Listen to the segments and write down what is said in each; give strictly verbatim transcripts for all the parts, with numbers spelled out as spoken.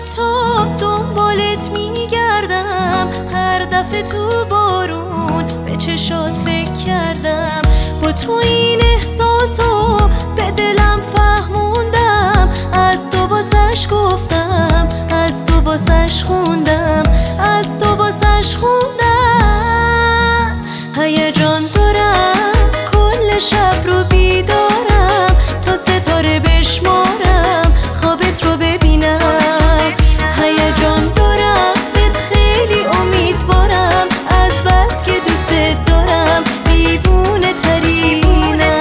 تو دنبالت میگردم، هر دفعه تو بارون به چشات فکر کردم. با تو این احساسو به دلم فهموندم، از تو واسش گفتم، از تو واسش خوندم، از تو واسش خوندم. هیجان دارم کل شب رو بیدارم، تا ستاره بشمارم خوابت رو ببینم. هیجان دارم بهت خیلی امیدوارم، از بس که دوست دارم دیوونه ترینم.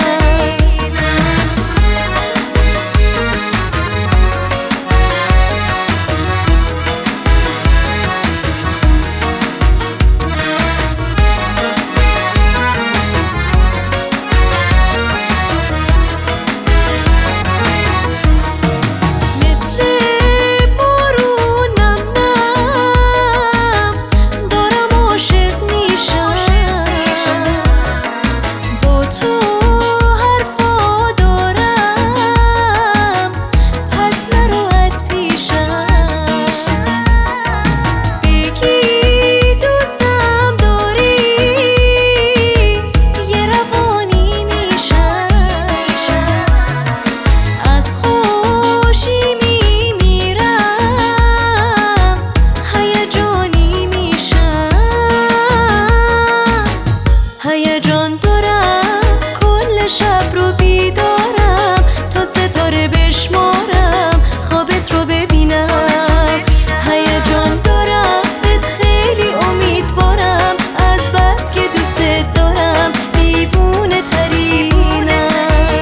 هیجان دارم کل شب رو بیدارم، تا ستاره بشمارم خوابت رو ببینم. هیجان دارم بهت خیلی امیدوارم، از بس که دوست دارم دیوونه ترینم.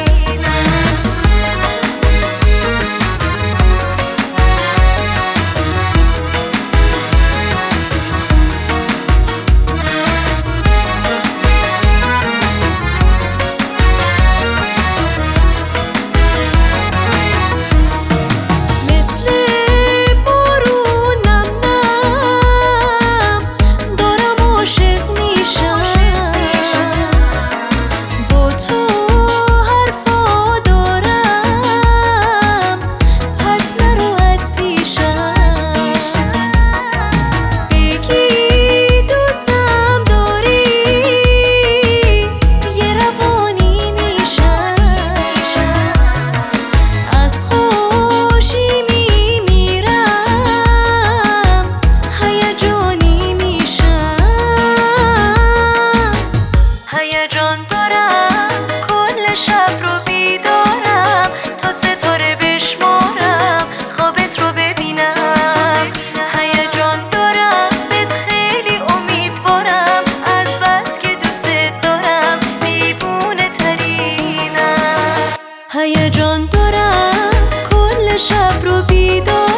هیجان دارم کل شب رو بیدارم، تا ستاره بشمارم خوابت رو ببینم. هیجان دارم بهت خیلی امیدوارم، از بس که دوست دارم دیوونه ترینم. هیجان دارم کل شب رو بیدارم،